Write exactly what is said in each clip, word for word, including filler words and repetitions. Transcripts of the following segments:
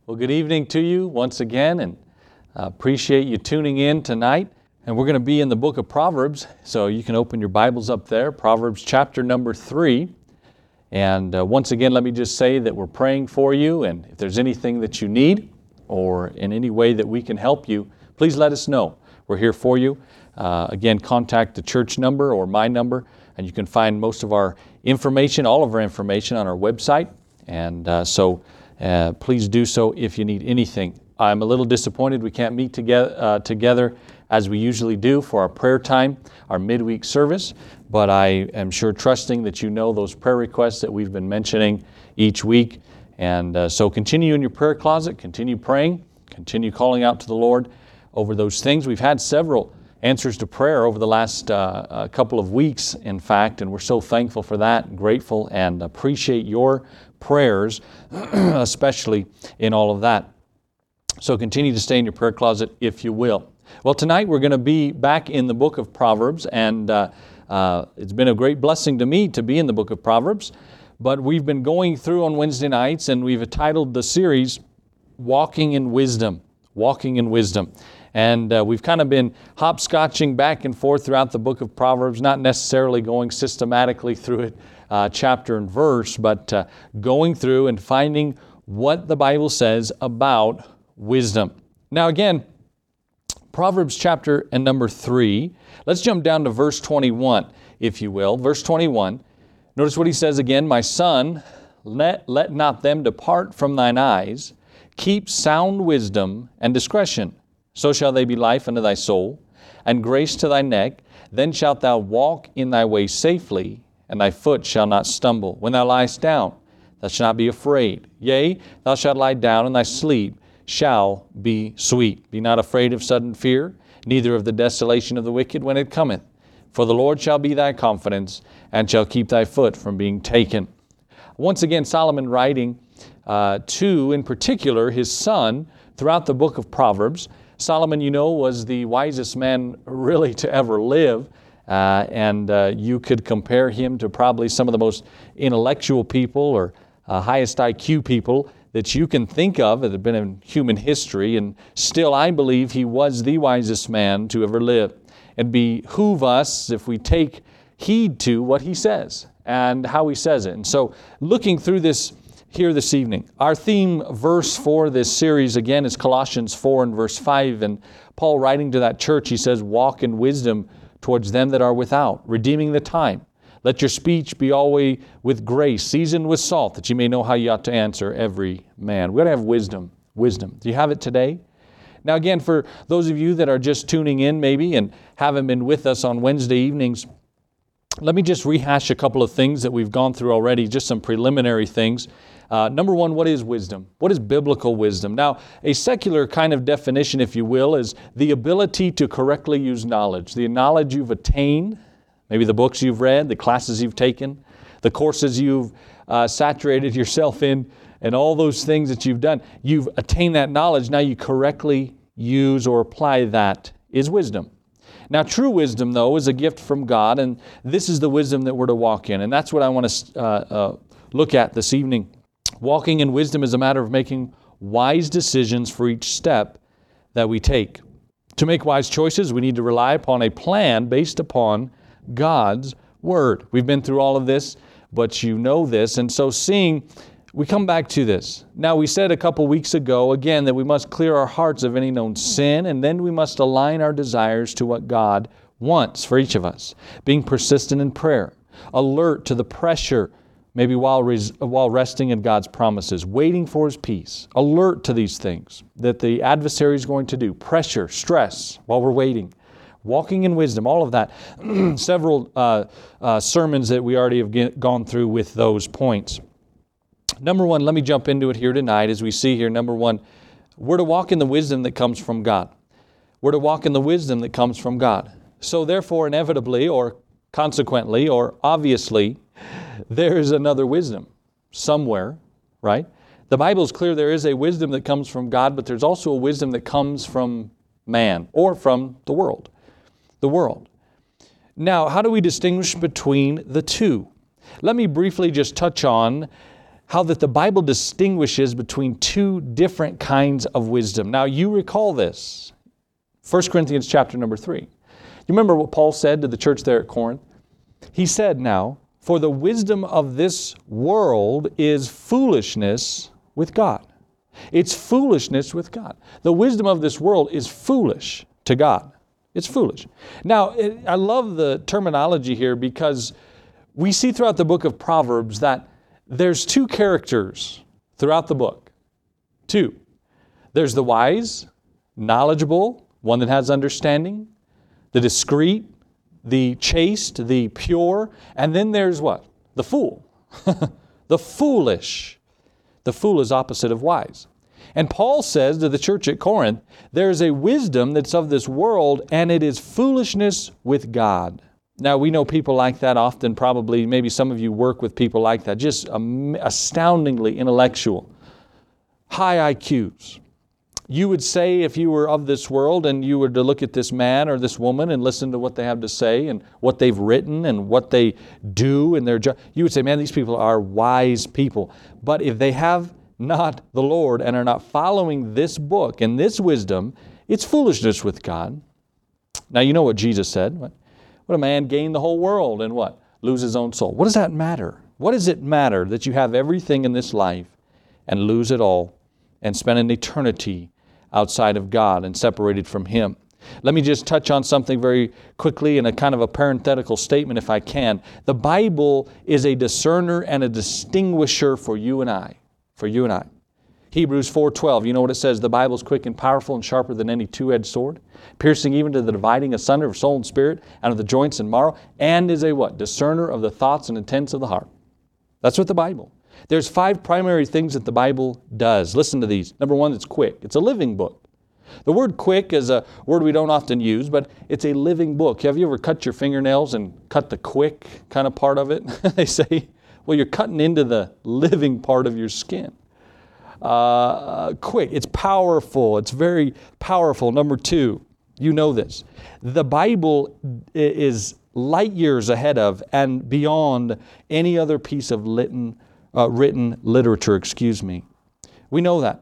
Well, good evening to you once again, and uh, appreciate you tuning in tonight. And we're going to be in the book of Proverbs, so you can open your Bibles up there, Proverbs chapter number three. And uh, once again, let me just say that we're praying for you, and if there's anything that you need or in any way that we can help you, please let us know. We're here for you. Uh, again, contact the church number or my number, and you can find most of our information, all of our information on our website. And uh, so uh, please do so if you need anything. I'm a little disappointed we can't meet together, uh, together as we usually do for our prayer time, our midweek service, but I am sure trusting that you know those prayer requests that we've been mentioning each week. And uh, so continue in your prayer closet, continue praying, continue calling out to the Lord over those things. We've had several answers to prayer over the last uh, uh, couple of weeks, in fact, and we're so thankful for that, and grateful, and appreciate your prayers, especially in all of that. So continue to stay in your prayer closet if you will. Well, tonight we're going to be back in the book of Proverbs, and uh, uh, it's been a great blessing to me to be in the book of Proverbs, but we've been going through on Wednesday nights, and we've titled the series, Walking in Wisdom. Walking in Wisdom. And uh, we've kind of been hopscotching back and forth throughout the book of Proverbs, not necessarily going systematically through it uh, chapter and verse, but uh, going through and finding what the Bible says about wisdom. Now again, Proverbs chapter and number three, let's jump down to verse twenty-one, if you will. Verse twenty-one, notice what he says again, "My son, let, let not them depart from thine eyes, keep sound wisdom and discretion. So shall they be life unto thy soul, and grace to thy neck. Then shalt thou walk in thy way safely, and thy foot shall not stumble. When thou liest down, thou shalt not be afraid. Yea, thou shalt lie down, and thy sleep shall be sweet. Be not afraid of sudden fear, neither of the desolation of the wicked when it cometh. For the Lord shall be thy confidence, and shall keep thy foot from being taken." Once again, Solomon writing uh, to, in particular, his son throughout the book of Proverbs. Solomon, you know, was the wisest man really to ever live, uh, and uh, you could compare him to probably some of the most intellectual people or uh, highest I Q people that you can think of that have been in human history, and still I believe he was the wisest man to ever live. It behoove us if we take heed to what he says and how he says it. And so looking through this here this evening, our theme verse for this series again is Colossians four and verse five, and Paul writing to that church, he says, "Walk in wisdom towards them that are without, redeeming the time. Let your speech be always with grace, seasoned with salt, that you may know how you ought to answer every man." We've got to have wisdom. Wisdom. Do you have it today? Now again, for those of you that are just tuning in maybe and haven't been with us on Wednesday evenings, let me just rehash a couple of things that we've gone through already, just some preliminary things. Uh, number one, what is wisdom? What is biblical wisdom? Now, a secular kind of definition, if you will, is the ability to correctly use knowledge. The knowledge you've attained, maybe the books you've read, the classes you've taken, the courses you've uh, saturated yourself in, and all those things that you've done. You've attained that knowledge. Now you correctly use or apply that is wisdom. Now, true wisdom, though, is a gift from God, and this is the wisdom that we're to walk in. And that's what I want to uh, uh, look at this evening. Walking in wisdom is a matter of making wise decisions for each step that we take. To make wise choices, we need to rely upon a plan based upon God's Word. We've been through all of this, but you know this. And so seeing, we come back to this. Now, we said a couple weeks ago, again, that we must clear our hearts of any known sin, and then we must align our desires to what God wants for each of us. Being persistent in prayer, alert to the pressure, maybe while res- while resting in God's promises, waiting for His peace, alert to these things that the adversary is going to do, pressure, stress while we're waiting, walking in wisdom, all of that. Several uh, uh, sermons that we already have get, gone through with those points. Number one, let me jump into it here tonight as we see here. Number one, we're to walk in the wisdom that comes from God. We're to walk in the wisdom that comes from God. So therefore, inevitably or consequently or obviously, there is another wisdom somewhere, right? The Bible is clear there is a wisdom that comes from God, but there's also a wisdom that comes from man or from the world. The world. Now, how do we distinguish between the two? Let me briefly just touch on how that the Bible distinguishes between two different kinds of wisdom. Now you recall this, First Corinthians chapter number three. You remember what Paul said to the church there at Corinth? He said, now, for the wisdom of this world is foolishness with God. It's foolishness with God. The wisdom of this world is foolish to God. It's foolish. Now, it, I love the terminology here because we see throughout the book of Proverbs that there's two characters throughout the book. Two. There's the wise, knowledgeable, one that has understanding, the discreet, the chaste, the pure, and then there's what? The fool. The foolish. The fool is opposite of wise. And Paul says to the church at Corinth, there is a wisdom that's of this world, and it is foolishness with God. Now, we know people like that often, probably, maybe some of you work with people like that, just astoundingly intellectual, high I Qs. You would say if you were of this world and you were to look at this man or this woman and listen to what they have to say and what they've written and what they do in their job, you would say, man, these people are wise people. But if they have not the Lord and are not following this book and this wisdom, it's foolishness with God. Now, you know what Jesus said. What? Would a man gain the whole world and what? Lose his own soul. What does that matter? What does it matter that you have everything in this life and lose it all and spend an eternity outside of God and separated from Him? Let me just touch on something very quickly in a kind of a parenthetical statement if I can. The Bible is a discerner and a distinguisher for you and I. For you and I. Hebrews four twelve, you know what it says? The Bible is quick and powerful and sharper than any two-edged sword, piercing even to the dividing asunder of soul and spirit and of the joints and marrow, and is a what? Discerner of the thoughts and intents of the heart. That's what the Bible. There's five primary things that the Bible does. Listen to these. Number one, it's quick. It's a living book. The word quick is a word we don't often use, but it's a living book. Have you ever cut your fingernails and cut the quick kind of part of it? They say, well, you're cutting into the living part of your skin. Uh, quick. It's powerful. It's very powerful. Number two, you know this. The Bible is light years ahead of and beyond any other piece of written, uh, written literature, excuse me. We know that.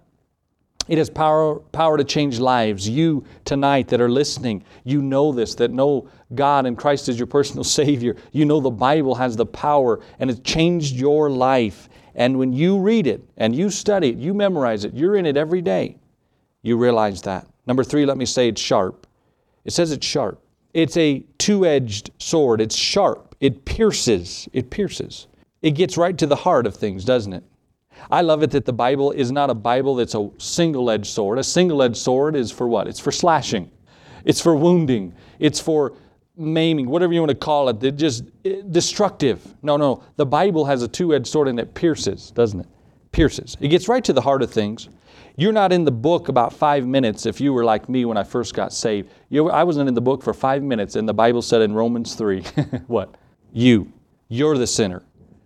It has power, power to change lives. You tonight that are listening, you know this, that know God and Christ is your personal Savior. You know the Bible has the power and it's changed your life. And when you read it and you study it, you memorize it, you're in it every day, you realize that. Number three, let me say it's sharp. It says it's sharp. It's a two-edged sword. It's sharp. It pierces. It pierces. It gets right to the heart of things, doesn't it? I love it that the Bible is not a Bible that's a single-edged sword. A single-edged sword is for what? It's for slashing. It's for wounding. It's for maiming, whatever you want to call it. They're just destructive. No, no. The Bible has a two-edged sword and it pierces, doesn't it? Pierces. It gets right to the heart of things. You're not in the book about five minutes if you were like me when I first got saved. You, I wasn't in the book for five minutes and the Bible said in Romans three, what? You. You're the sinner.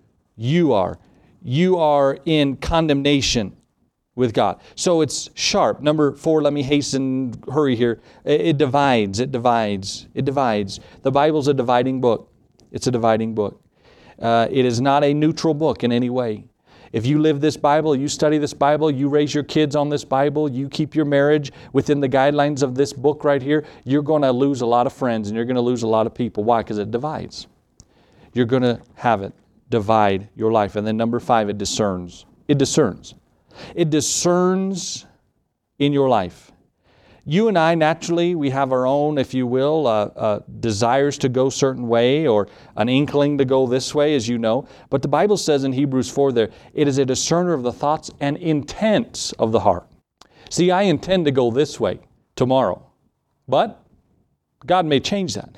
You are. You are in condemnation with God. So it's sharp. Number four, let me hasten, hurry here. It divides, it divides, it divides. The Bible's a dividing book. It's a dividing book. Uh, it is not a neutral book in any way. If you live this Bible, you study this Bible, you raise your kids on this Bible, you keep your marriage within the guidelines of this book right here, you're going to lose a lot of friends and you're going to lose a lot of people. Why? Because it divides. You're going to have it divide your life. And then number five, it discerns. It discerns. It discerns in your life. You and I, naturally, we have our own, if you will, uh, uh, desires to go a certain way or an inkling to go this way, as you know. But the Bible says in Hebrews four there, it is a discerner of the thoughts and intents of the heart. See, I intend to go this way tomorrow, but God may change that.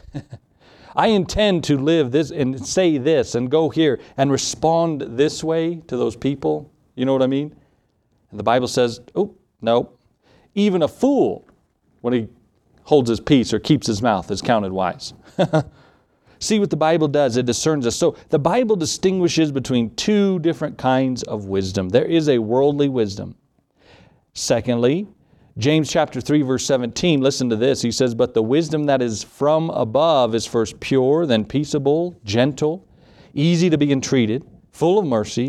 I intend to live this and say this and go here and respond this way to those people. You know what I mean? And the Bible says, oh, no. Even a fool, when he holds his peace or keeps his mouth, is counted wise. See what the Bible does. It discerns us. So the Bible distinguishes between two different kinds of wisdom. There is a worldly wisdom. Secondly, James chapter three, verse seventeen, listen to this. He says, but the wisdom that is from above is first pure, then peaceable, gentle, easy to be entreated, full of mercy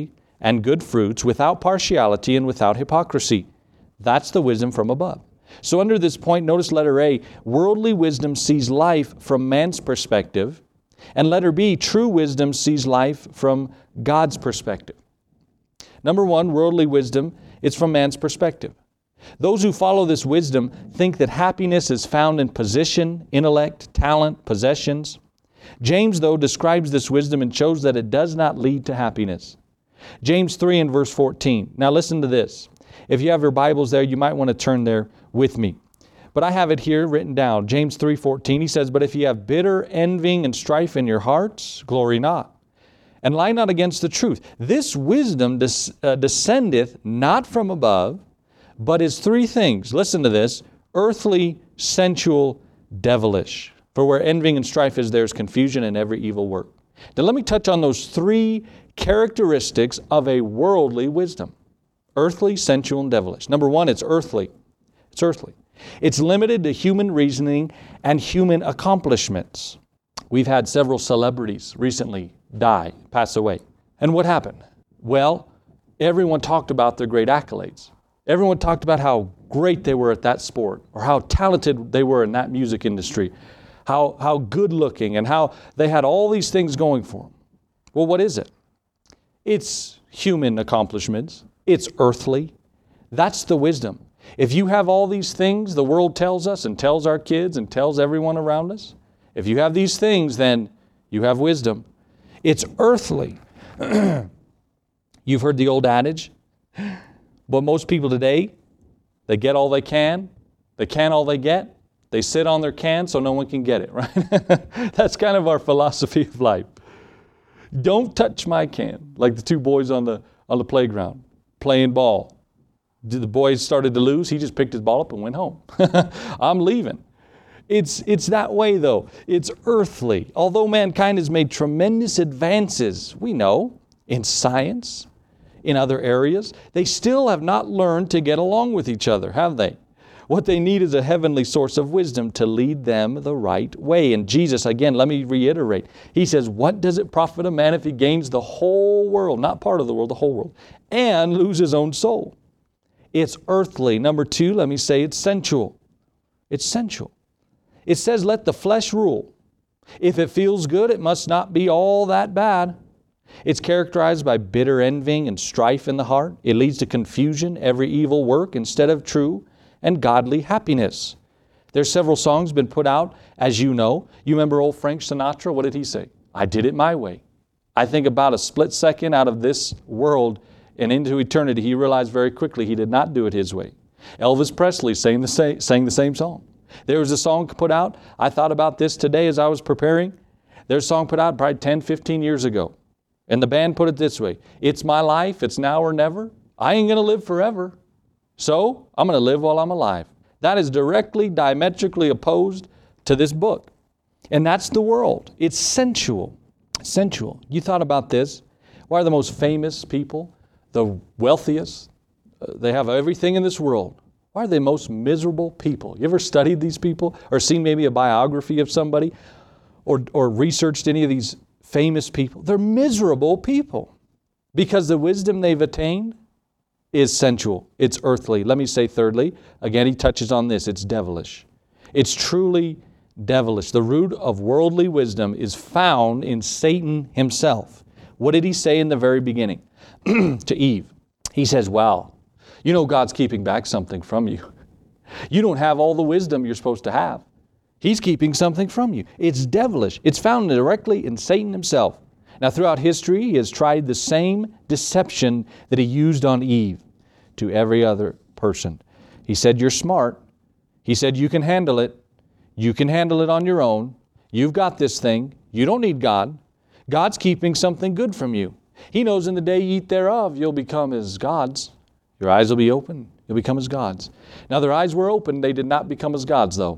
and good fruits, without partiality and without hypocrisy. That's the wisdom from above. So under this point, notice letter A, worldly wisdom sees life from man's perspective, and letter B, true wisdom sees life from God's perspective. Number one, worldly wisdom, it's from man's perspective. Those who follow this wisdom think that happiness is found in position, intellect, talent, possessions. James, though, describes this wisdom and shows that it does not lead to happiness. James three and verse fourteen. Now listen to this. If you have your Bibles there, you might want to turn there with me. But I have it here written down. James three fourteen, he says, "But if ye have bitter envying and strife in your hearts, glory not, and lie not against the truth. This wisdom des- uh, descendeth not from above, but is three things." Listen to this: earthly, sensual, devilish. For where envying and strife is, there is confusion and every evil work. Now let me touch on those three characteristics of a worldly wisdom. Earthly, sensual, and devilish. Number one, it's earthly. It's earthly. It's limited to human reasoning and human accomplishments. We've had several celebrities recently die, pass away. And what happened? Well, everyone talked about their great accolades. Everyone talked about how great they were at that sport, or how talented they were in that music industry, how, how good looking, and how they had all these things going for them. Well, what is it? It's human accomplishments. It's earthly. That's the wisdom. If you have all these things the world tells us and tells our kids and tells everyone around us, if you have these things, then you have wisdom. It's earthly. You've heard the old adage, but most people today, they get all they can, they can all they get, they sit on their can so no one can get it, right? That's kind of our philosophy of life. Don't touch my can, like the two boys on the on the playground playing ball. The boys started to lose, he just picked his ball up and went home. I'm leaving. It's, it's that way though. It's earthly. Although mankind has made tremendous advances, we know, in science, in other areas, they still have not learned to get along with each other, have they? What they need is a heavenly source of wisdom to lead them the right way. And Jesus, again, let me reiterate. He says, what does it profit a man if he gains the whole world, not part of the world, the whole world, and lose his own soul? It's earthly. Number two, let me say it's sensual. It's sensual. It says, let the flesh rule. If it feels good, it must not be all that bad. It's characterized by bitter envying and strife in the heart. It leads to confusion, every evil work, instead of true and godly happiness. There's several songs been put out, as you know. You remember old Frank Sinatra? What did he say? I did it my way. I think about a split second out of this world and into eternity, he realized very quickly he did not do it his way. Elvis Presley sang the same, sang the same song. There was a song put out. I thought about this today as I was preparing. There's a song put out probably ten, fifteen years ago. And the band put it this way: it's my life, it's now or never. I ain't going to live forever. So I'm going to live while I'm alive. That is directly, diametrically opposed to this book. And that's the world. It's sensual. Sensual. You thought about this. Why are the most famous people, the wealthiest, uh, they have everything in this world? Why are they most miserable people? You ever studied these people or seen maybe a biography of somebody or, or researched any of these famous people? They're miserable people because the wisdom they've attained is sensual. It's earthly. Let me say thirdly, again he touches on this, it's devilish. It's truly devilish. The root of worldly wisdom is found in Satan himself. What did he say in the very beginning to Eve? He says, wow, you know God's keeping back something from you. You don't have all the wisdom you're supposed to have. He's keeping something from you. It's devilish. It's found directly in Satan himself. Now throughout history, he has tried the same deception that he used on Eve to every other person. He said, you're smart. He said, you can handle it. You can handle it on your own. You've got this thing. You don't need God. God's keeping something good from you. He knows in the day you eat thereof, you'll become as gods. Your eyes will be open. You'll become as gods. Now their eyes were open. They did not become as gods though.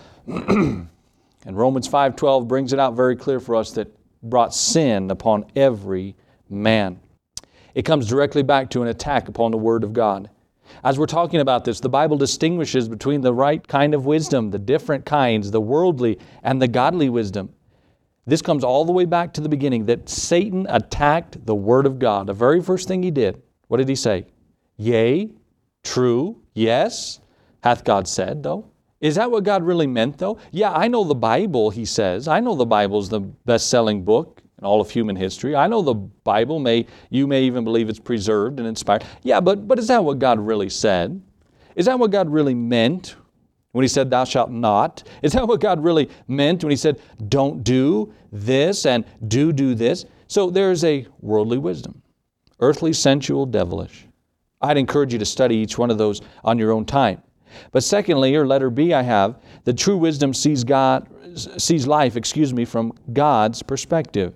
And Romans five twelve brings it out very clear for us that brought sin upon every man. It comes directly back to an attack upon the Word of God. As we're talking about this, the Bible distinguishes between the right kind of wisdom, the different kinds, the worldly and the godly wisdom. This comes all the way back to the beginning, that Satan attacked the Word of God. The very first thing he did, what did he say? Yea, true, yes, hath God said, though. Is that what God really meant, though? Yeah, I know the Bible, he says. I know the Bible's the best-selling book in all of human history. I know the Bible, may you may even believe it's preserved and inspired. Yeah, but, but is that what God really said? Is that what God really meant when he said, thou shalt not? Is that what God really meant when he said, don't do this and do do this? So there's a worldly wisdom, earthly, sensual, devilish. I'd encourage you to study each one of those on your own time. But secondly, or letter B I have, the true wisdom sees God, sees life, excuse me, from God's perspective.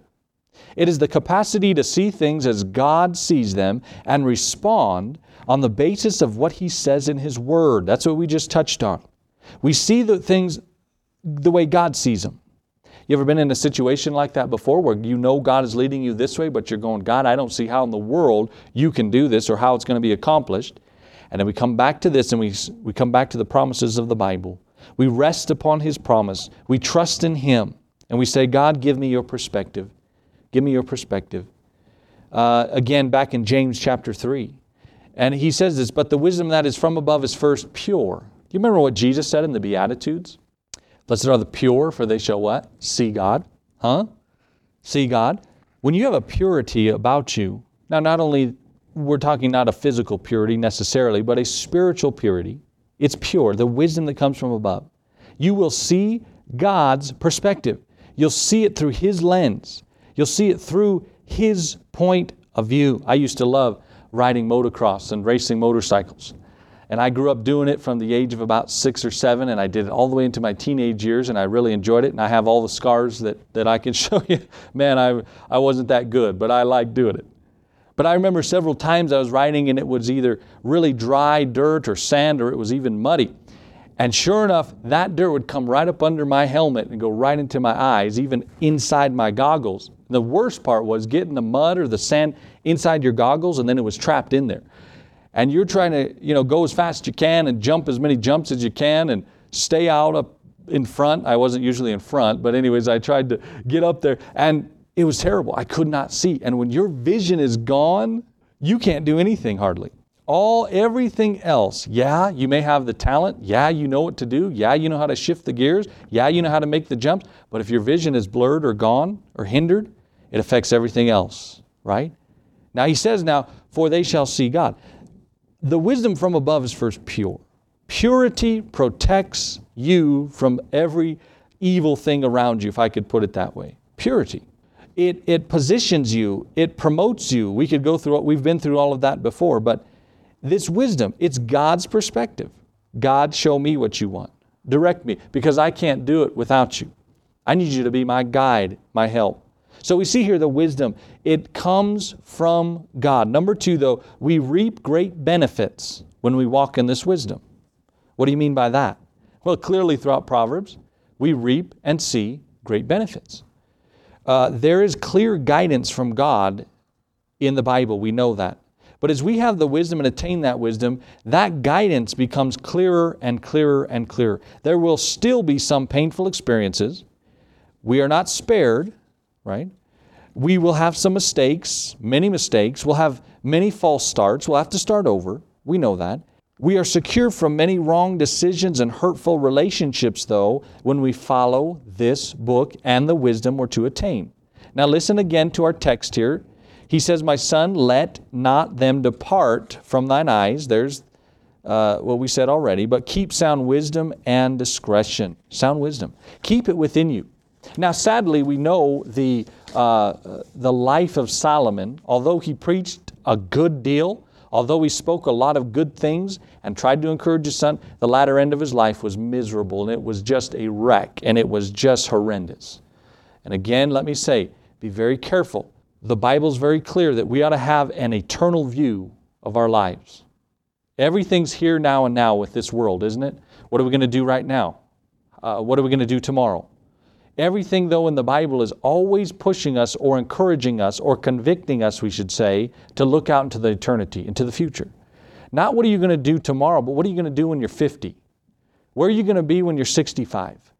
It is the capacity to see things as God sees them and respond on the basis of what He says in His Word. That's what we just touched on. We see the things the way God sees them. You ever been in a situation like that before where you know God is leading you this way, but you're going, God, I don't see how in the world you can do this or how it's going to be accomplished. And then we come back to this and we, we come back to the promises of the Bible. We rest upon His promise. We trust in Him. And we say, God, give me your perspective. Give me your perspective. Uh, again, back in James chapter three. And he says this, but the wisdom that is from above is first pure. Do you remember what Jesus said in the Beatitudes? Blessed are the pure, for they shall what? See God. Huh? See God. When you have a purity about you, now not only we're talking not a physical purity necessarily, but a spiritual purity. It's pure, the wisdom that comes from above. You will see God's perspective. You'll see it through His lens. You'll see it through His point of view. I used to love riding motocross and racing motorcycles. And I grew up doing it from the age of about six or seven, and I did it all the way into my teenage years, and I really enjoyed it. And I have all the scars that, that I can show you. Man, I, I wasn't that good, but I liked doing it. But I remember several times I was riding and it was either really dry dirt or sand or it was even muddy. And sure enough, that dirt would come right up under my helmet and go right into my eyes, even inside my goggles. The worst part was getting the mud or the sand inside your goggles, and then it was trapped in there. And you're trying to, you know, go as fast as you can and jump as many jumps as you can and stay out up in front. I wasn't usually in front, but anyways, I tried to get up there, and it was terrible. I could not see. And when your vision is gone, you can't do anything hardly. All, everything else, yeah, you may have the talent. Yeah, you know what to do. Yeah, you know how to shift the gears. Yeah, you know how to make the jumps. But if your vision is blurred or gone or hindered, it affects everything else, right? Now he says now, for they shall see God. The wisdom from above is first pure. Purity protects you from every evil thing around you, if I could put it that way. Purity. It, it positions you. It promotes you. We could go through what we've been through all of that before, but this wisdom, it's God's perspective. God, show me what you want. Direct me, because I can't do it without you. I need you to be my guide, my help. So we see here the wisdom. It comes from God. Number two, though, we reap great benefits when we walk in this wisdom. What do you mean by that? Well, clearly throughout Proverbs, we reap and see great benefits. Uh, there is clear guidance from God in the Bible. We know that. But as we have the wisdom and attain that wisdom, that guidance becomes clearer and clearer and clearer. There will still be some painful experiences. We are not spared, right? We will have some mistakes, many mistakes. We'll have many false starts. We'll have to start over. We know that. We are secure from many wrong decisions and hurtful relationships, though, when we follow this book and the wisdom we're to attain. Now listen again to our text here. He says, my son, let not them depart from thine eyes. There's uh, what we said already, but keep sound wisdom and discretion. Sound wisdom. Keep it within you. Now, sadly, we know the, uh, the life of Solomon, although he preached a good deal, although he spoke a lot of good things and tried to encourage his son, the latter end of his life was miserable, and it was just a wreck, and it was just horrendous. And again, let me say, be very careful. The Bible's very clear that we ought to have an eternal view of our lives. Everything's here now and now with this world, isn't it? What are we going to do right now? Uh, what are we going to do tomorrow? Everything, though, in the Bible is always pushing us or encouraging us or convicting us, we should say, to look out into the eternity, into the future. Not what are you going to do tomorrow, but what are you going to do when you're fifty? Where are you going to be when you're sixty-five?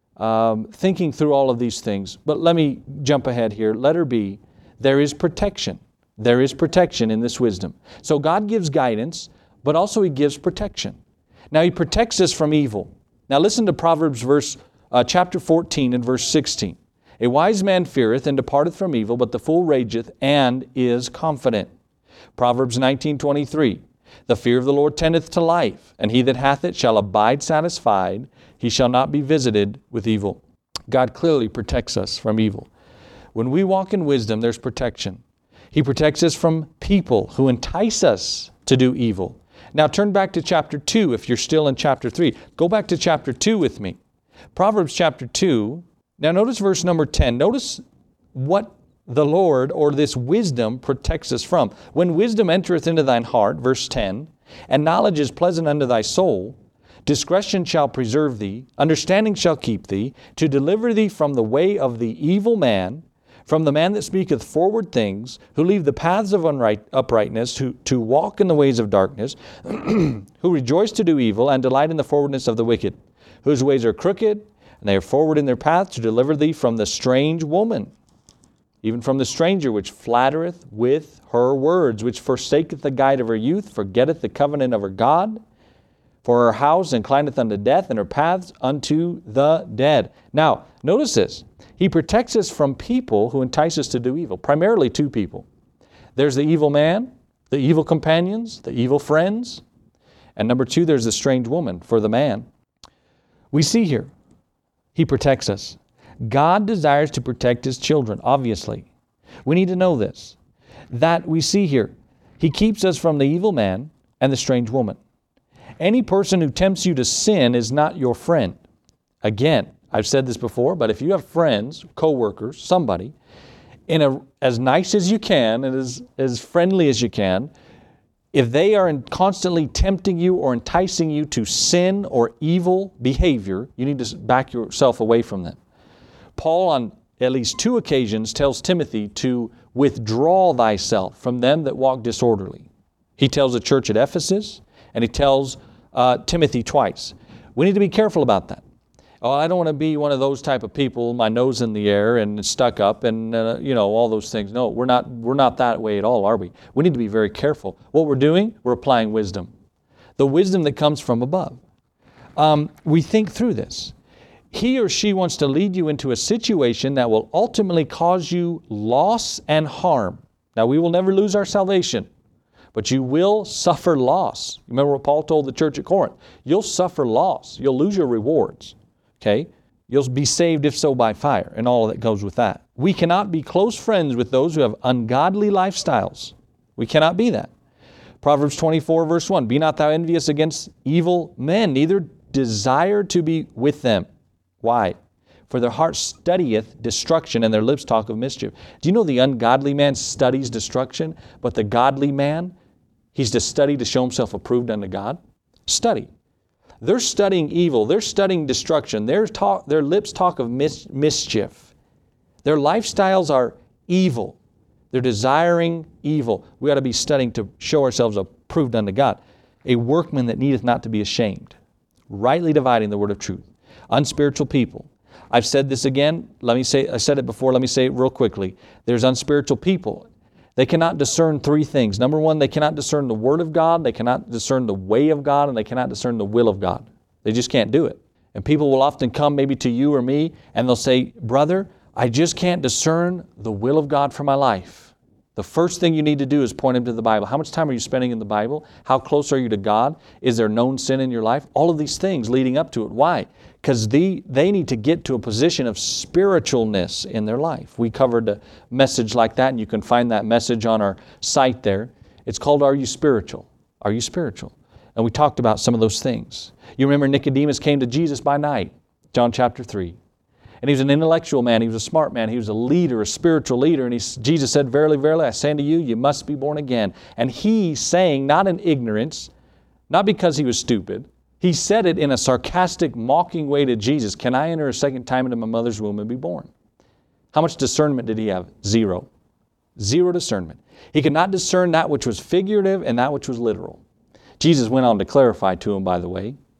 um, thinking through all of these things. But let me jump ahead here. Letter B, there is protection. There is protection in this wisdom. So God gives guidance, but also He gives protection. Now He protects us from evil. Now listen to Proverbs verse, uh, chapter fourteen and verse sixteen. A wise man feareth and departeth from evil, but the fool rageth and is confident. Proverbs nineteen twenty-three. The fear of the Lord tendeth to life, and he that hath it shall abide satisfied. He shall not be visited with evil. God clearly protects us from evil. When we walk in wisdom, there's protection. He protects us from people who entice us to do evil. Now turn back to chapter two if you're still in chapter three. Go back to chapter two with me. Proverbs chapter two. Now notice verse number ten. Notice what the Lord, or this wisdom, protects us from. When wisdom entereth into thine heart, verse ten, and knowledge is pleasant unto thy soul, discretion shall preserve thee, understanding shall keep thee, to deliver thee from the way of the evil man, from the man that speaketh forward things, who leave the paths of unright, uprightness, who, to walk in the ways of darkness, who rejoice to do evil, and delight in the forwardness of the wicked, whose ways are crooked, and they are forward in their path, to deliver thee from the strange woman, even from the stranger which flattereth with her words, which forsaketh the guide of her youth, forgetteth the covenant of her God. For her house inclineth unto death, and her paths unto the dead. Now, notice this. He protects us from people who entice us to do evil. Primarily two people. There's the evil man, the evil companions, the evil friends. And number two, there's the strange woman for the man. We see here, He protects us. God desires to protect His children, obviously. We need to know this. That we see here, He keeps us from the evil man and the strange woman. Any person who tempts you to sin is not your friend. Again, I've said this before, but if you have friends, co-workers, somebody, in a, as nice as you can and as, as friendly as you can, if they are in constantly tempting you or enticing you to sin or evil behavior, you need to back yourself away from them. Paul, on at least two occasions, tells Timothy to withdraw thyself from them that walk disorderly. He tells the church at Ephesus, and he tells uh, Timothy twice. We need to be careful about that. Oh, I don't want to be one of those type of people, my nose in the air and stuck up and, uh, you know, all those things. No, we're not, we're not that way at all, are we? We need to be very careful. What we're doing, we're applying wisdom. The wisdom that comes from above. Um, we think through this. He or she wants to lead you into a situation that will ultimately cause you loss and harm. Now, we will never lose our salvation, but you will suffer loss. Remember what Paul told the church at Corinth? You'll suffer loss. You'll lose your rewards. Okay? You'll be saved if so by fire and all that goes with that. We cannot be close friends with those who have ungodly lifestyles. We cannot be that. Proverbs twenty-four verse one, be not thou envious against evil men, neither desire to be with them. Why? For their heart studieth destruction, and their lips talk of mischief. Do you know the ungodly man studies destruction, but the godly man, he's to study to show himself approved unto God? Study. They're studying evil. They're studying destruction. Their, talk, their lips talk of mis- mischief. Their lifestyles are evil. They're desiring evil. We ought to be studying to show ourselves approved unto God. A workman that needeth not to be ashamed, rightly dividing the word of truth. Unspiritual people. I've said this again. Let me say, I said it before. Let me say it real quickly. There's unspiritual people. They cannot discern three things. Number one, they cannot discern the Word of God, they cannot discern the way of God, and they cannot discern the will of God. They just can't do it. And people will often come maybe to you or me, and they'll say, brother, I just can't discern the will of God for my life. The first thing you need to do is point them to the Bible. How much time are you spending in the Bible? How close are you to God? Is there known sin in your life? All of these things leading up to it. Why? Because they, they need to get to a position of spiritualness in their life. We covered a message like that, and you can find that message on our site there. It's called, Are You Spiritual? Are you spiritual? And we talked about some of those things. You remember Nicodemus came to Jesus by night, John chapter three. And he was an intellectual man. He was a smart man. He was a leader, a spiritual leader. And he, Jesus said, verily, verily, I say unto you, you must be born again. And he saying, not in ignorance, not because he was stupid, he said it in a sarcastic, mocking way to Jesus, can I enter a second time into my mother's womb and be born? How much discernment did he have? Zero. Zero discernment. He could not discern that which was figurative and that which was literal. Jesus went on to clarify to him, by the way.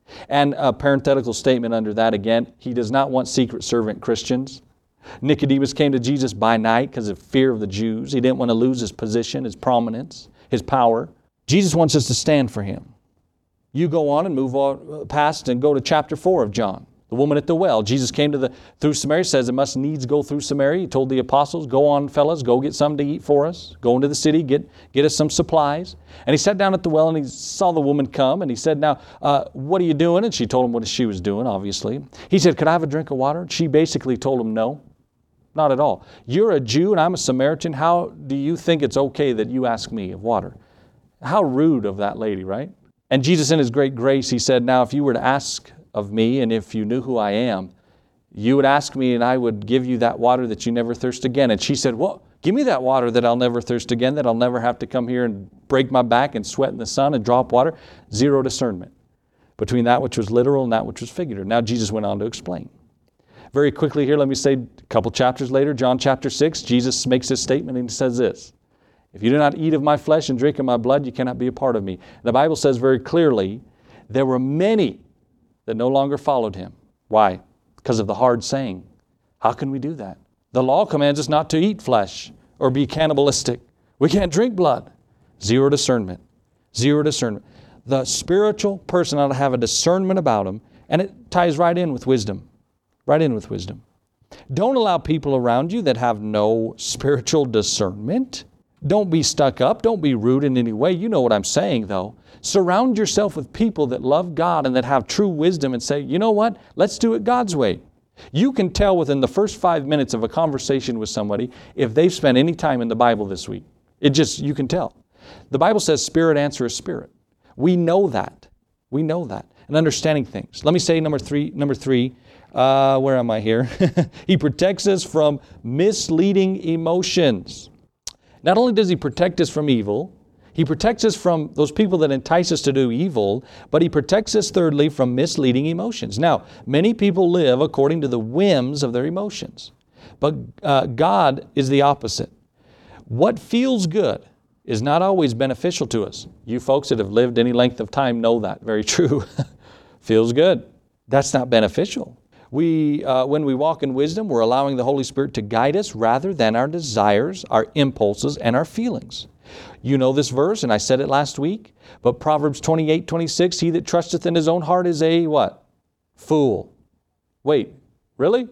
And a parenthetical statement under that again, He does not want secret servant Christians. Nicodemus came to Jesus by night because of fear of the Jews. He didn't want to lose his position, his prominence, his power. Jesus wants us to stand for Him. You go on and move on past and go to chapter four of John. The woman at the well. Jesus came to the through Samaria, says it must needs go through Samaria. He told the apostles, go on fellas, go get something to eat for us. Go into the city, get, get us some supplies. And He sat down at the well and He saw the woman come and He said, now, uh, what are you doing? And she told him what she was doing, obviously. He said, could I have a drink of water? She basically told him no, not at all. You're a Jew and I'm a Samaritan. How do you think it's okay that you ask me of water? How rude of that lady, right? And Jesus in His great grace, He said, now if you were to ask of me, and if you knew who I am, you would ask me and I would give you that water that you never thirst again. And she said, well, give me that water that I'll never thirst again, that I'll never have to come here and break my back and sweat in the sun and draw up water. Zero discernment between that which was literal and that which was figurative. Now Jesus went on to explain. Very quickly here, let me say a couple chapters later, John chapter six, Jesus makes this statement and He says this, if you do not eat of my flesh and drink of my blood, you cannot be a part of me. The Bible says very clearly, there were many that no longer followed Him. Why? Because of the hard saying. How can we do that? The law commands us not to eat flesh or be cannibalistic. We can't drink blood. Zero discernment. Zero discernment. The spiritual person ought to have a discernment about him, and it ties right in with wisdom. Right in with wisdom. Don't allow people around you that have no spiritual discernment. Don't be stuck up. Don't be rude in any way. You know what I'm saying, though. Surround yourself with people that love God and that have true wisdom and say, you know what? Let's do it God's way. You can tell within the first five minutes of a conversation with somebody if they've spent any time in the Bible this week. It just, you can tell. The Bible says spirit answers spirit. We know that. We know that. And understanding things. Let me say number three, number three, uh, where am I here? He protects us from misleading emotions. Not only does He protect us from evil, He protects us from those people that entice us to do evil, but He protects us, thirdly, from misleading emotions. Now, many people live according to the whims of their emotions, but uh, God is the opposite. What feels good is not always beneficial to us. You folks that have lived any length of time know that. Very true. Feels good. That's not beneficial. We, uh, when we walk in wisdom, we're allowing the Holy Spirit to guide us rather than our desires, our impulses, and our feelings. You know this verse, and I said it last week, but Proverbs twenty-eight twenty-six, he that trusteth in his own heart is a what? Fool. Wait, really?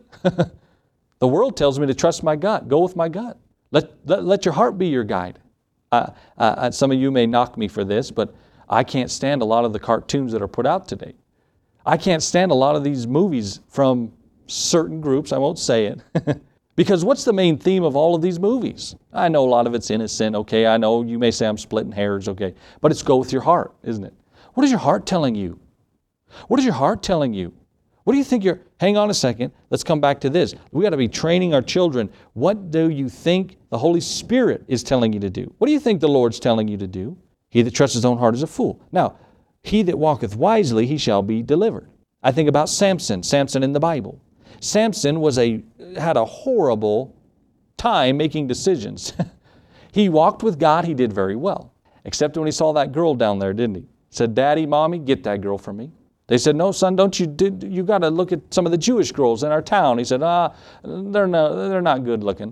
The world tells me to trust my gut. Go with my gut. Let, let, let your heart be your guide. Uh, uh, some of you may knock me for this, but I can't stand a lot of the cartoons that are put out today. I can't stand a lot of these movies from certain groups. I won't say it. Because what's the main theme of all of these movies? I know a lot of it's innocent, okay. I know you may say I'm splitting hairs, okay. But it's go with your heart, isn't it? What is your heart telling you? What is your heart telling you? What do you think you're... Hang on a second. Let's come back to this. We got to be training our children. What do you think the Holy Spirit is telling you to do? What do you think the Lord's telling you to do? He that trusts his own heart is a fool. Now, he that walketh wisely, he shall be delivered. I think about Samson. Samson in the Bible. Samson was a had a horrible time making decisions. He walked with God. He did very well. Except when he saw that girl down there, didn't he? Said, Daddy, Mommy, get that girl for me. They said, no, son, don't you, did, you got to look at some of the Jewish girls in our town. He said, ah, they're not, they're not good looking.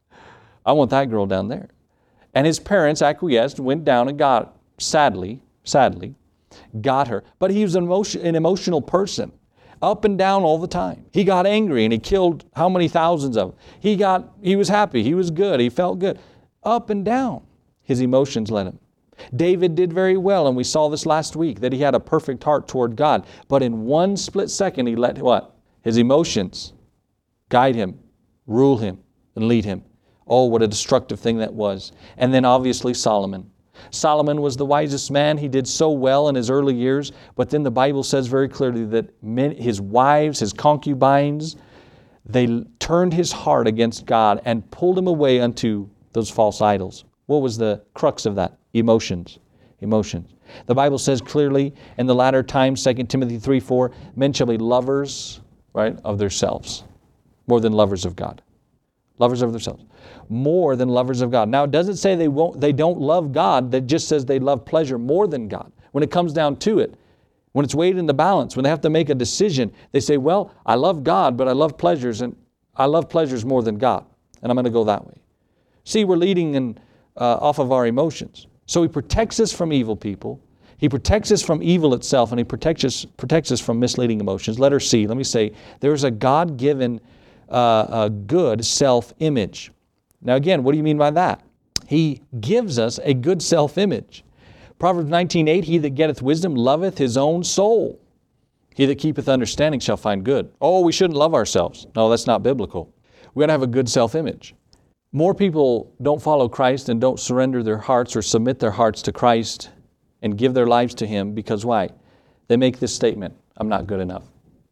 I want that girl down there. And his parents acquiesced, went down and got, sadly, sadly, got her. But he was an, emotion, an emotional person, up and down all the time. He got angry and he killed how many thousands of them. He got, he was happy, he was good, he felt good. Up and down, his emotions led him. David did very well, and we saw this last week, that he had a perfect heart toward God. But in one split second, he let what? His emotions guide him, rule him, and lead him. Oh, what a destructive thing that was. And then obviously Solomon. Solomon was the wisest man. He did so well in his early years, but then the Bible says very clearly that men, his wives, his concubines, they turned his heart against God and pulled him away unto those false idols. What was the crux of that? Emotions. Emotions. The Bible says clearly in the latter times, Second Timothy three four, men shall be lovers, right, of themselves, more than lovers of God. Lovers of themselves. More than lovers of God. Now, it doesn't say they won't, they don't love God. That just says they love pleasure more than God. When it comes down to it, When it's weighed in the balance, when they have to make a decision, they say, well, I love God, but I love pleasures, and I love pleasures more than God, and I'm going to go that way. See, we're leading in, uh, off of our emotions. So He protects us from evil people. He protects us from evil itself, and He protects us, protects us from misleading emotions. Letter C, let me say, there's a God-given uh, a good self-image. Now again, what do you mean by that? He gives us a good self-image. Proverbs nineteen eight, he that getteth wisdom loveth his own soul. He that keepeth understanding shall find good. Oh, we shouldn't love ourselves. No, that's not biblical. We got to have a good self-image. More people don't follow Christ and don't surrender their hearts or submit their hearts to Christ and give their lives to Him because why? They make this statement, I'm not good enough.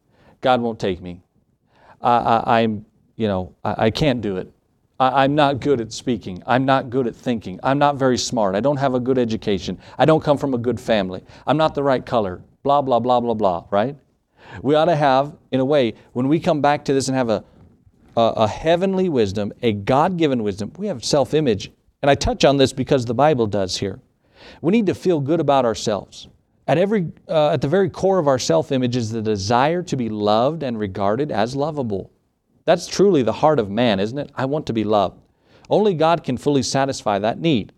God won't take me. I, I, I'm, you know, I, I can't do it. I, I'm not good at speaking. I'm not good at thinking. I'm not very smart. I don't have a good education. I don't come from a good family. I'm not the right color. Blah, blah, blah, blah, blah, right? We ought to have, in a way, when we come back to this and have a A, a heavenly wisdom, a God-given wisdom, we have self-image. And I touch on this because the Bible does here. We need to feel good about ourselves. At every, uh, at the very core of our self-image is the desire to be loved and regarded as lovable. That's truly the heart of man, isn't it? I want to be loved. Only God can fully satisfy that need.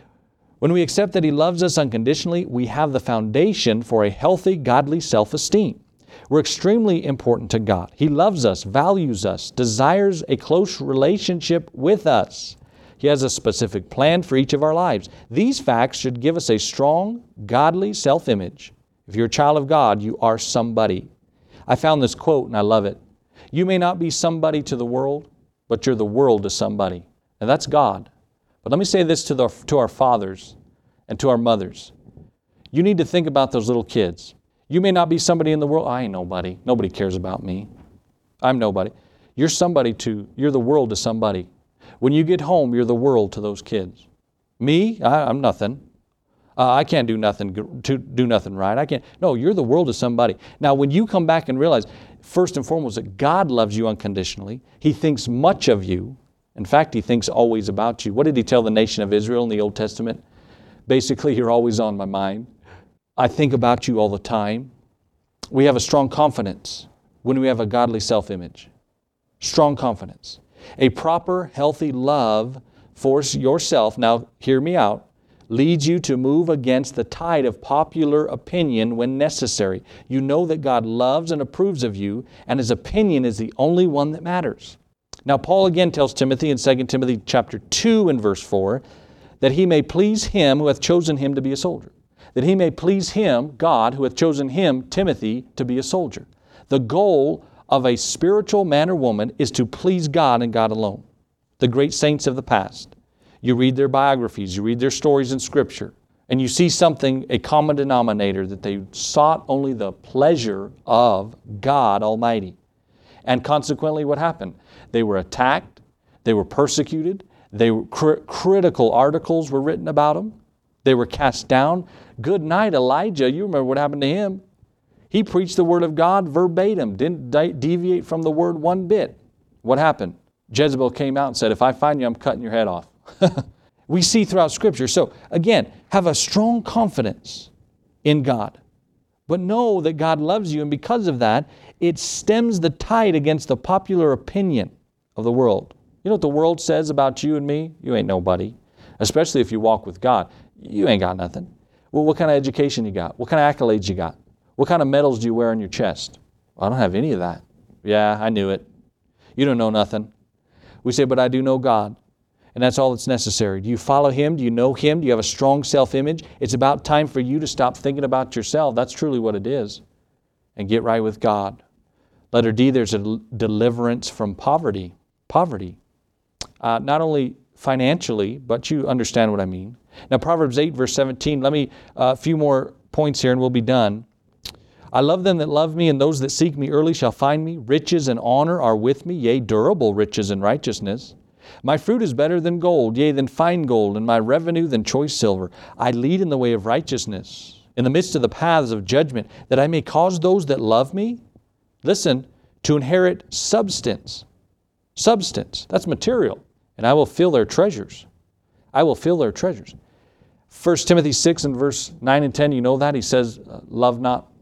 When we accept that He loves us unconditionally, we have the foundation for a healthy, godly self-esteem. We're extremely important to God. He loves us, values us, desires a close relationship with us. He has a specific plan for each of our lives. These facts should give us a strong, godly self-image. If you're a child of God, you are somebody. I found this quote and I love it. You may not be somebody to the world, but you're the world to somebody. And that's God. But let me say this to, the, to our fathers and to our mothers. You need to think about those little kids. You may not be somebody in the world. I ain't nobody. Nobody cares about me. I'm nobody. You're somebody to, you're the world to somebody. When you get home, you're the world to those kids. Me, I, I'm nothing. Uh, I can't do nothing to do nothing right. I can't. No, you're the world to somebody. Now, when you come back and realize, first and foremost, that God loves you unconditionally. He thinks much of you. In fact, He thinks always about you. What did He tell the nation of Israel in the Old Testament? Basically, you're always on my mind. I think about you all the time. We have a strong confidence when we have a godly self-image. Strong confidence. A proper, healthy love for yourself, now hear me out, leads you to move against the tide of popular opinion when necessary. You know that God loves and approves of you, and His opinion is the only one that matters. Now, Paul again tells Timothy in Second Timothy chapter two and verse four, that he may please Him who hath chosen him to be a soldier. That he may please Him, God, who hath chosen him, Timothy, to be a soldier. The goal of a spiritual man or woman is to please God and God alone. The great saints of the past. You read their biographies, you read their stories in Scripture, and you see something, a common denominator, that they sought only the pleasure of God Almighty. And consequently, what happened? They were attacked, they were persecuted, they were cr- critical articles were written about them. They were cast down. Good night, Elijah. You remember what happened to him. He preached the Word of God verbatim, didn't de- deviate from the Word one bit. What happened? Jezebel came out and said, if I find you, I'm cutting your head off. We see throughout Scripture. So again, have a strong confidence in God. But know that God loves you, and because of that, it stems the tide against the popular opinion of the world. You know what the world says about you and me? You ain't nobody. Especially if you walk with God. You ain't got nothing. Well, what kind of education you got? What kind of accolades you got? What kind of medals do you wear on your chest? Well, I don't have any of that. Yeah, I knew it. You don't know nothing. We say, but I do know God. And that's all that's necessary. Do you follow Him? Do you know Him? Do you have a strong self-image? It's about time for you to stop thinking about yourself. That's truly what it is. And get right with God. Letter D, there's a deliverance from poverty. Poverty. Uh, not only financially, but you understand what I mean. Now, Proverbs eight, verse seventeen, let me, a uh, few more points here and we'll be done. I love them that love me, and those that seek me early shall find me. Riches and honor are with me, yea, durable riches and righteousness. My fruit is better than gold, yea, than fine gold, and my revenue than choice silver. I lead in the way of righteousness, in the midst of the paths of judgment, that I may cause those that love me, listen, to inherit substance. Substance, that's material. And I will fill their treasures. I will fill their treasures. First Timothy six and verse nine and ten, you know that? He says, love not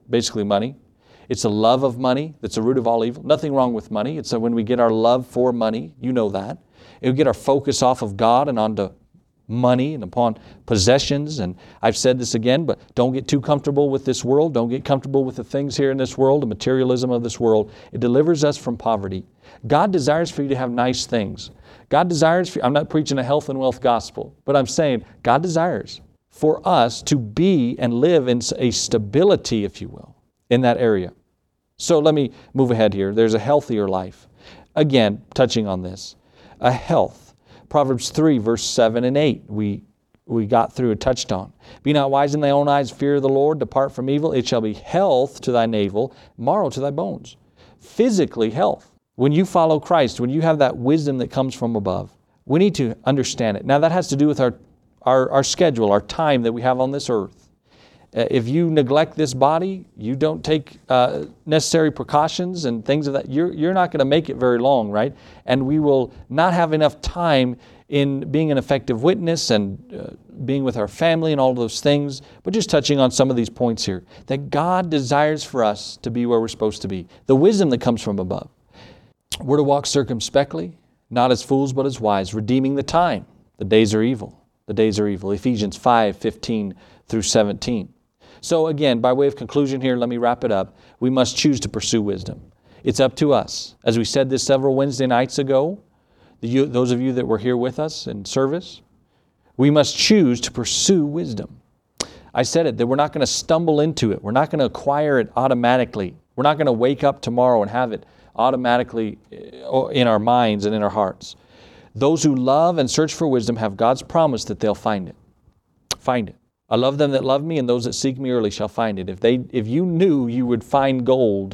basically money. It's a love of money that's the root of all evil. Nothing wrong with money. It's when we get our love for money, you know that. It will get our focus off of God and onto money and upon possessions. And I've said this again, but don't get too comfortable with this world. Don't get comfortable with the things here in this world, the materialism of this world. It delivers us from poverty. God desires for you to have nice things. God desires for you, I'm not preaching a health and wealth gospel, but I'm saying God desires for us to be and live in a stability, if you will, in that area. So let me move ahead here. There's a healthier life. Again, touching on this, a health. Proverbs three, verse seven and eight, we, we got through and touched on. Be not wise in thy own eyes, fear the Lord, depart from evil. It shall be health to thy navel, marrow to thy bones. Physically, health. When you follow Christ, when you have that wisdom that comes from above, we need to understand it. Now that has to do with our, our, our schedule, our time that we have on this earth. Uh, if you neglect this body, you don't take uh, necessary precautions and things of that, you're, you're not going to make it very long, right? And we will not have enough time in being an effective witness and uh, being with our family and all those things. But just touching on some of these points here, that God desires for us to be where we're supposed to be. The wisdom that comes from above. We're to walk circumspectly, not as fools but as wise, redeeming the time. The days are evil. The days are evil. Ephesians five, fifteen through seventeen. So again, by way of conclusion here, let me wrap it up. We must choose to pursue wisdom. It's up to us. As we said this several Wednesday nights ago, the, you, those of you that were here with us in service, we must choose to pursue wisdom. I said it, that we're not going to stumble into it. We're not going to acquire it automatically. We're not going to wake up tomorrow and have it automatically in our minds and in our hearts. Those who love and search for wisdom have God's promise that they'll find it. Find it. I love them that love me, and those that seek me early shall find it. If they, if you knew you would find gold,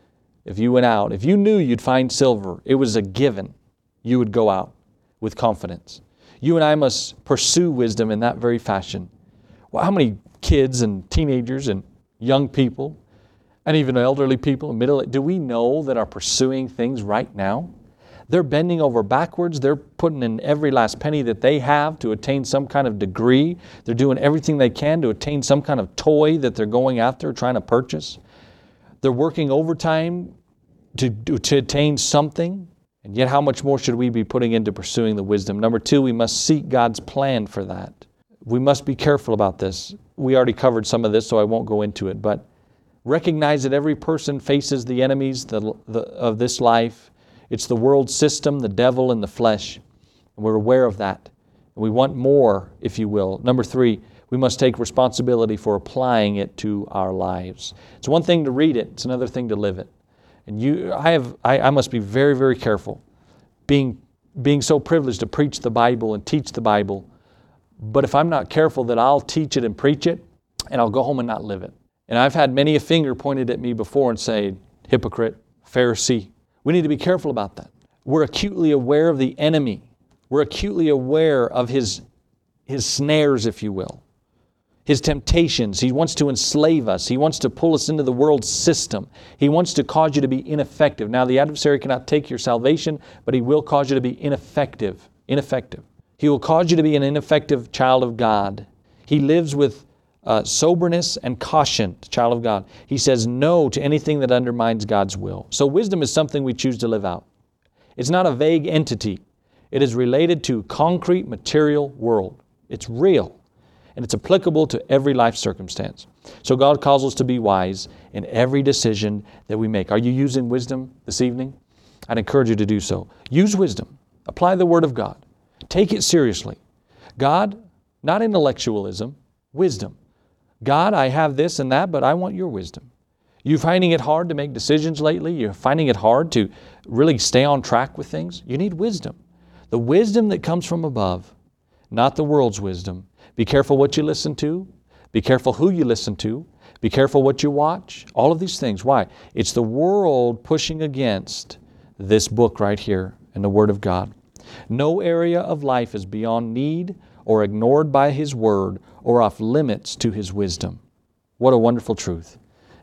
if you went out, if you knew you'd find silver, it was a given, you would go out with confidence. You and I must pursue wisdom in that very fashion. Well, how many kids and teenagers and young people, and even elderly people and middle, do we know that are pursuing things right now? They're bending over backwards. They're putting in every last penny that they have to attain some kind of degree. They're doing everything they can to attain some kind of toy that they're going after, trying to purchase. They're working overtime to, to attain something. And yet how much more should we be putting into pursuing the wisdom? Number two, we must seek God's plan for that. We must be careful about this. We already covered some of this, so I won't go into it. But recognize that every person faces the enemies the, the, of this life. It's the world system, the devil, and the flesh. And we're aware of that. And we want more, if you will. Number three, we must take responsibility for applying it to our lives. It's one thing to read it. It's another thing to live it. And you, I have, I, I must be very, very careful being, being so privileged to preach the Bible and teach the Bible. But if I'm not careful that I'll teach it and preach it, and I'll go home and not live it. And I've had many a finger pointed at me before and say, hypocrite, Pharisee. We need to be careful about that. We're acutely aware of the enemy. We're acutely aware of his, his snares, if you will. His temptations. He wants to enslave us. He wants to pull us into the world system. He wants to cause you to be ineffective. Now, the adversary cannot take your salvation, but he will cause you to be ineffective. Ineffective. He will cause you to be an ineffective child of God. He lives with Uh, soberness and caution, child of God. He says no to anything that undermines God's will. So wisdom is something we choose to live out. It's not a vague entity. It is related to concrete material world. It's real, and it's applicable to every life circumstance. So God calls us to be wise in every decision that we make. Are you using wisdom this evening? I'd encourage you to do so. Use wisdom. Apply the Word of God. Take it seriously. God, not intellectualism, wisdom. God, I have this and that, but I want your wisdom. You finding it hard to make decisions lately? You're finding it hard to really stay on track with things? You need wisdom. The wisdom that comes from above, not the world's wisdom. Be careful what you listen to. Be careful who you listen to. Be careful what you watch. All of these things. Why? It's the world pushing against this book right here in the Word of God. No area of life is beyond need or ignored by His Word or off limits to His wisdom. What a wonderful truth.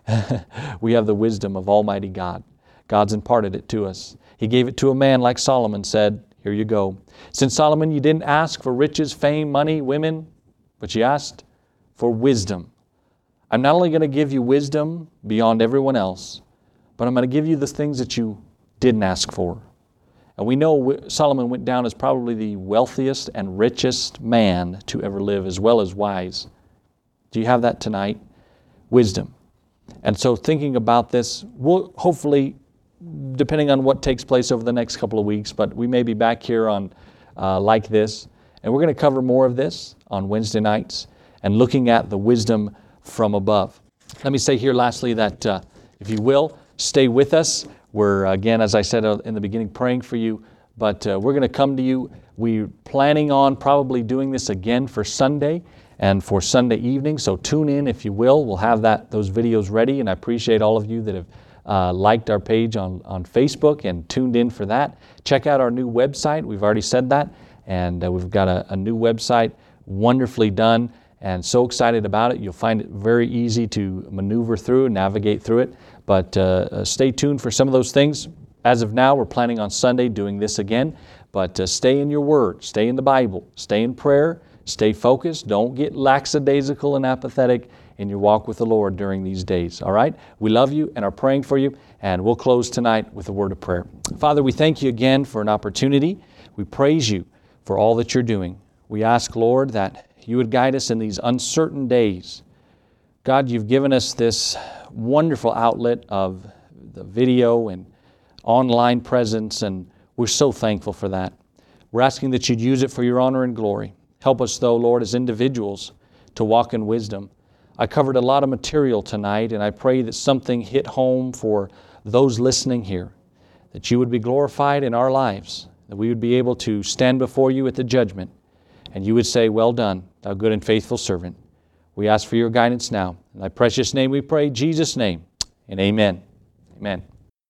We have the wisdom of Almighty God. God's imparted it to us. He gave it to a man like Solomon said, here you go. Since Solomon, you didn't ask for riches, fame, money, women, but you asked for wisdom. I'm not only going to give you wisdom beyond everyone else, but I'm going to give you the things that you didn't ask for. And we know Solomon went down as probably the wealthiest and richest man to ever live, as well as wise. Do you have that tonight? Wisdom. And so thinking about this, we'll hopefully, depending on what takes place over the next couple of weeks, but we may be back here on uh, like this, and we're going to cover more of this on Wednesday nights and looking at the wisdom from above. Let me say here lastly that uh, if you will, stay with us. We're, again, as I said in the beginning, praying for you, but uh, we're going to come to you. We're planning on probably doing this again for Sunday and for Sunday evening, so tune in if you will. We'll have that those videos ready, and I appreciate all of you that have uh, liked our page on, on Facebook and tuned in for that. Check out our new website. We've already said that, and uh, we've got a, a new website, wonderfully done, and so excited about it. You'll find it very easy to maneuver through and navigate through it, but uh, stay tuned for some of those things. As of now, we're planning on Sunday doing this again, but uh, stay in your Word, stay in the Bible, stay in prayer, stay focused. Don't get lackadaisical and apathetic in your walk with the Lord during these days, all right? We love you and are praying for you, and we'll close tonight with a word of prayer. Father, we thank you again for an opportunity. We praise you for all that you're doing. We ask, Lord, that you would guide us in these uncertain days. God, you've given us this wonderful outlet of the video and online presence, and we're so thankful for that. We're asking that you'd use it for your honor and glory. Help us, though, Lord, as individuals to walk in wisdom. I covered a lot of material tonight, and I pray that something hit home for those listening here, that you would be glorified in our lives, that we would be able to stand before you at the judgment, and you would say, well done, thou good and faithful servant. We ask for your guidance now. In thy precious name we pray, Jesus' name, and amen. Amen.